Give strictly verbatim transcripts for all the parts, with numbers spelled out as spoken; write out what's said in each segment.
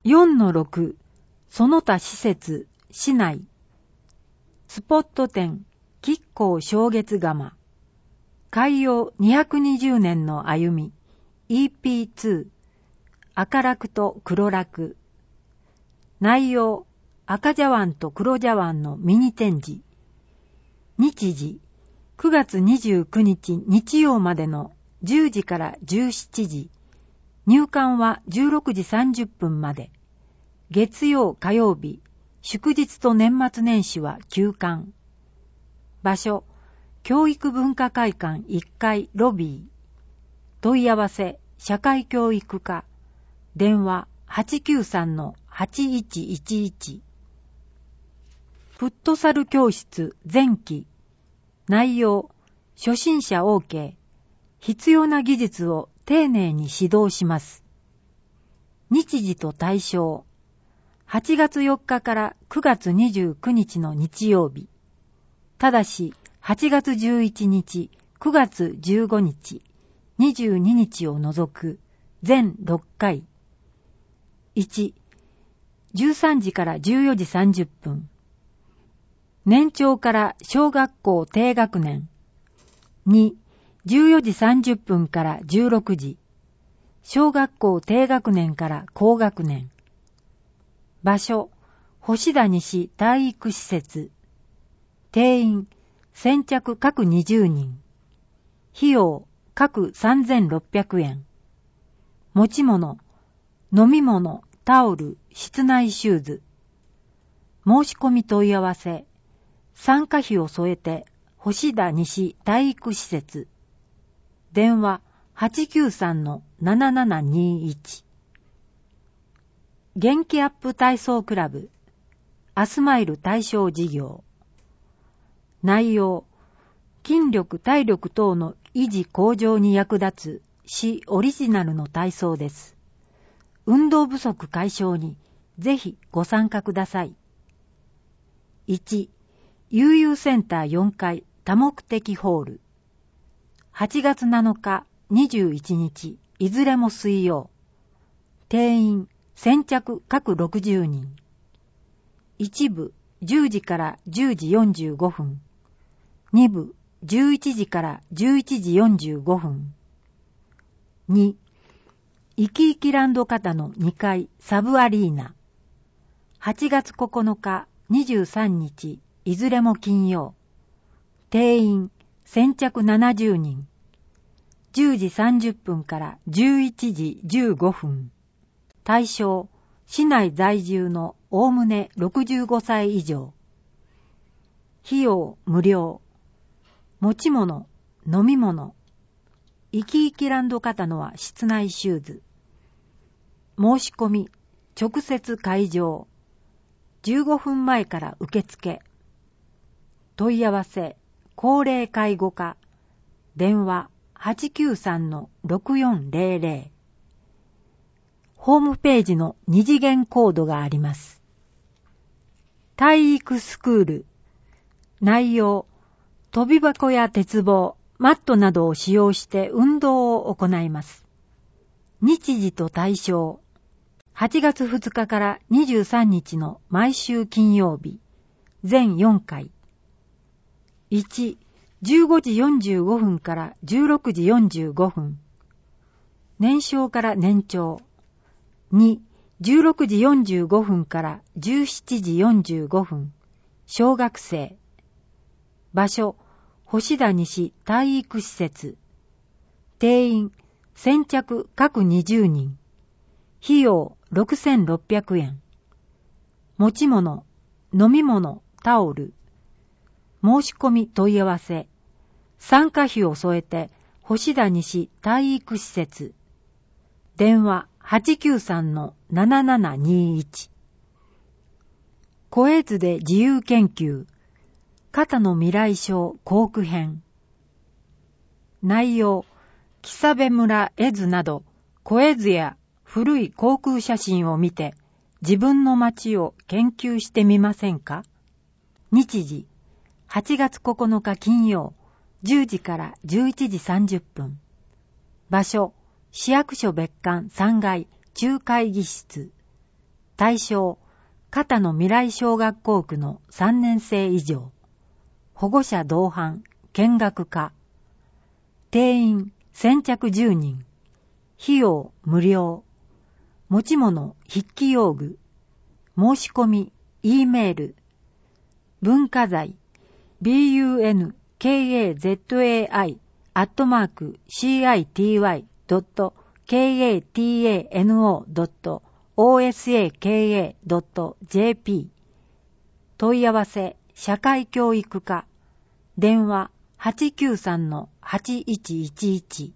よんのろく その他施設市内スポット展吉光正月窯開業にひゃくにじゅうねんの歩み イーピーツー 赤楽と黒楽内容赤茶碗と黒茶碗のミニ展示日時くがつにじゅうくにち日曜までのじゅうじからじゅうしちじ入館はじゅうろくじさんじゅっぷんまで月曜火曜日祝日と年末年始は休館場所教育文化会館いっかいロビー問い合わせ社会教育課電話 はちきゅうさんのはちいちいちいち フットサル教室前期内容初心者 OK 必要な技術を丁寧に指導します日時と対象はちがつよっかからくがつにじゅうくにちの日曜日ただしはちがつじゅういちにちくがつじゅうごにちにじゅうににちを除く全ろっかいいち、じゅうさんじからじゅうよじさんじゅっぷん年長から小学校低学年に、じゅうよじさんじゅっぷんからじゅうろくじ小学校低学年から高学年場所星田西体育施設定員先着各にじゅうにん費用各さんぜんろっぴゃくえん持ち物飲み物タオル室内シューズ申し込み問い合わせ参加費を添えて星田西体育施設電話 はちきゅうさんのななななにいち 元気アップ体操クラブアスマイル対象事業内容筋力体力等の維持向上に役立つ市オリジナルの体操です運動不足解消にぜひご参加くださいいち悠々センターよんかい多目的ホールはちがつなのかにじゅういちにちいずれも水曜定員先着各ろくじゅうにん一部じゅうじからじゅうじよんじゅうごふん二部じゅういちじからじゅういちじよんじゅうごふんにいきいきランド型のにかいサブアリーナはちがつここのかにじゅうさんにちいずれも金曜定員先着ななじゅうにんじゅうじさんじゅっぷんからじゅういちじじゅうごふん対象市内在住のおおむねろくじゅうごさい以上費用無料持ち物飲み物いきいきランド型のは室内シューズ申し込み直接会場じゅうごふんまえから受付問い合わせ高齢介護課電話 はちきゅうさんのろくよんぜろぜろ ホームページの二次元コードがあります体育スクール内容飛び箱や鉄棒マットなどを使用して運動を行います日時と対象はちがつふつかからにじゅうさんにちの毎週金曜日全よんかいいち、じゅうごじよんじゅうごふんからじゅうろくじよんじゅうごふん年少から年長に、じゅうろくじよんじゅうごふんからじゅうしちじよんじゅうごふん小学生場所星田西体育施設定員先着各にじゅうにん費用ろくせんろっぴゃくえん持ち物飲み物タオル申し込み問い合わせ参加費を添えて星田西体育施設電話 はちきゅうさんのななななにいち 小絵図で自由研究肩の未来症校区編内容木更部村絵図など小絵図や古い航空写真を見て自分の街を研究してみませんか日時はちがつここのか金曜じゅうじからじゅういちじさんじゅっぷん場所市役所別館さんがい中会議室対象、片野未来小学校区のさんねん生以上。保護者同伴、見学可。定員、先着じゅうにん。費用、無料。持ち物、筆記用具。申し込み、E メール。文化財、ビーユーエヌケーエーゼットエーアイ アットマーク シーアイティーワイ ドット ケーエーティーエーエヌオー ドット オーエスエーケーエー ドット ジェーピー。問い合わせ、社会教育課。電話 はちきゅうさんのはちいちいちいち。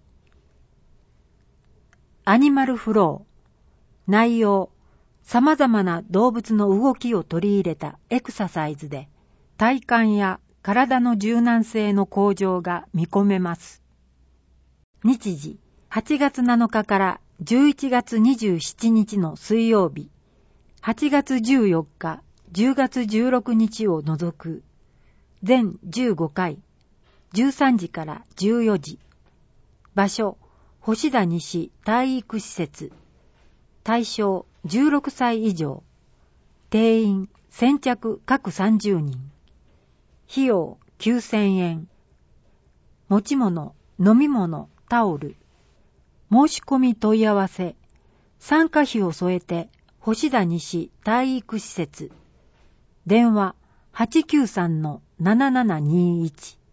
アニマルフロー。内容、様々な動物の動きを取り入れたエクササイズで、体幹や体の柔軟性の向上が見込めます。日時、はちがつなのかからじゅういちがつにじゅうしちにちの水曜日、はちがつじゅうよっか、じゅうがつじゅうろくにちを除く、全じゅうごかい、じゅうさんじからじゅうよじ。場所、星田西体育施設。対象、じゅうろくさい以上。定員、先着各さんじゅうにん。費用きゅうせんえん。持ち物、飲み物、タオル。申し込み問い合わせ。参加費を添えて、星田西体育施設。電話 はちきゅうさんのななななにいち。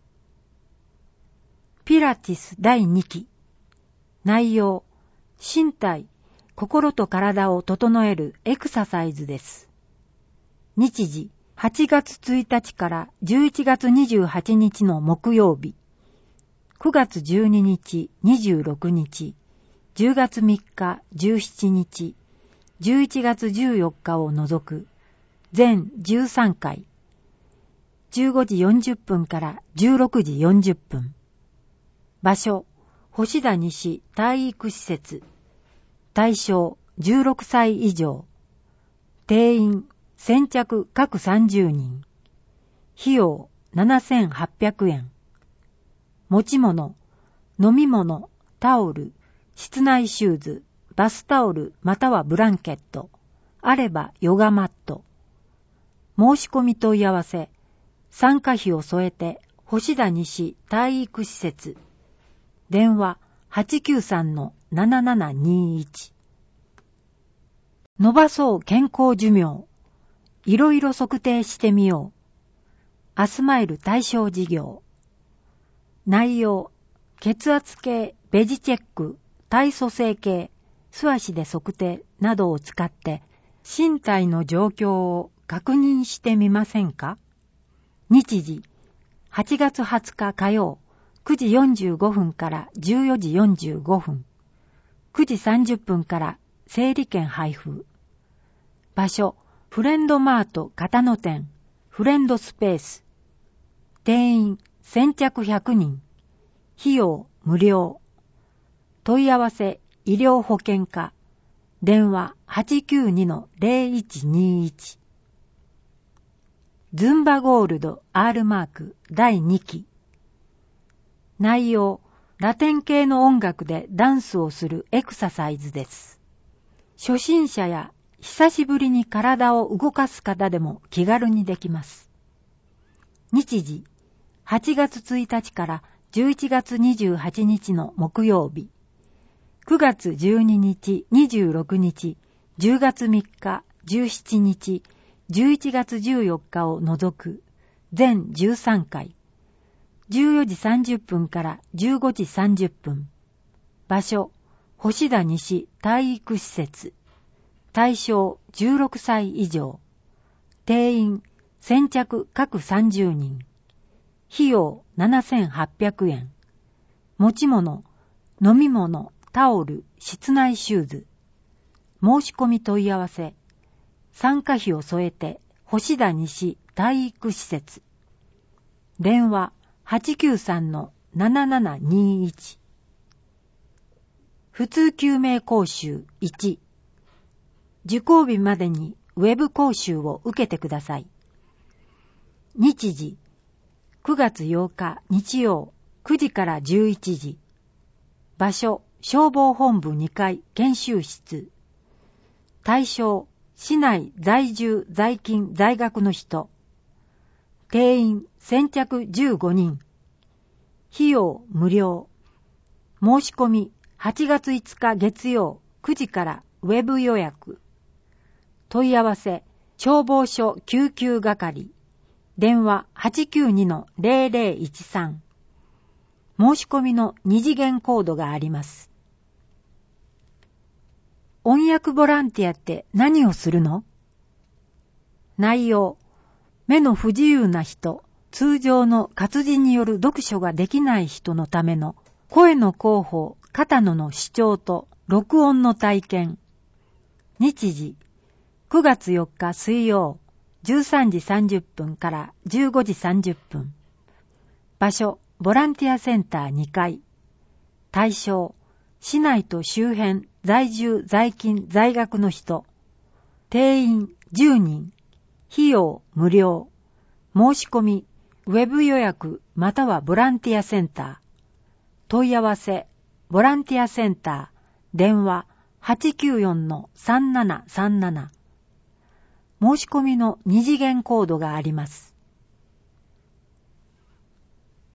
ピラティスだいにき。内容、身体、心と体を整えるエクササイズです。日時、はちがつついたちからじゅういちがつにじゅうはちにちの木曜日、くがつじゅうににち、にじゅうろくにち、じゅうがつみっか、じゅうしちにち、じゅういちがつじゅうよっかを除く、全じゅうさんかい、じゅうごじよんじゅっぷんからじゅうろくじよんじゅっぷん。場所、星田西体育施設。対象、じゅうろくさい以上。定員、先着各さんじゅうにん。費用ななせんはっぴゃくえん。持ち物、飲み物、タオル、室内シューズ、バスタオルまたはブランケット、あればヨガマット。申し込み問い合わせ、参加費を添えて星田西体育施設。電話 はちきゅうさんのななななにいち。伸ばそう健康寿命。いろいろ測定してみよう。アスマイル対象事業。内容、血圧計、ベジチェック、体組成計、素足で測定などを使って身体の状況を確認してみませんか？日時、はちがつはつか火曜、くじよんじゅうごふんからじゅうよじよんじゅうごふん、くじさんじゅっぷんから整理券配布。場所、フレンドマート片野店、フレンドスペース。定員、先着ひゃくにん。費用、無料。問い合わせ、医療保険課。電話 はちきゅうにのゼロいちにいち。ズンバゴールド R マークだいにき。内容、ラテン系の音楽でダンスをするエクササイズです。初心者や久しぶりに体を動かす方でも気軽にできます。日時、はちがつついたちからじゅういちがつにじゅうはちにちの木曜日、くがつじゅうににち、にじゅうろくにち、じゅうがつみっか、じゅうしちにち、じゅういちがつじゅうよっかを除く、全じゅうさんかい、じゅうよじさんじゅっぷんからじゅうごじさんじゅっぷん。場所、星田西体育施設。対象じゅうろくさい以上。定員、先着各さんじゅうにん。費用ななせんはっぴゃくえん。持ち物、飲み物、タオル、室内シューズ。申し込み問い合わせ。参加費を添えて、星田西体育施設。電話 はちきゅうさんのななななにいち。普通救命講習いち。受講日までにウェブ講習を受けてください。日時、くがつようか日曜くじからじゅういちじ。場所、消防本部にかい研修室。対象、 市内在住在勤在学の人。定員先着じゅうごにん。費用無料。申し込みはちがついつか月曜くじからウェブ予約。問い合わせ消防署救急係。電話 はちきゅうにのゼロゼロいちさん。申し込みの二次元コードがあります。音訳ボランティアって何をするの？内容、目の不自由な人、通常の活字による読書ができない人のための声の広報、片野の視聴と録音の体験。日時、くがつよっか水曜、じゅうさんじさんじゅっぷんからじゅうごじさんじゅっぷん。場所、ボランティアセンターにかい。対象、市内と周辺、在住在勤在学の人。定員じゅうにん。費用無料。申し込み、ウェブ予約またはボランティアセンター。問い合わせ、ボランティアセンター。電話 はちきゅうよんのさんななさんなな。申し込みの二次元コードがあります。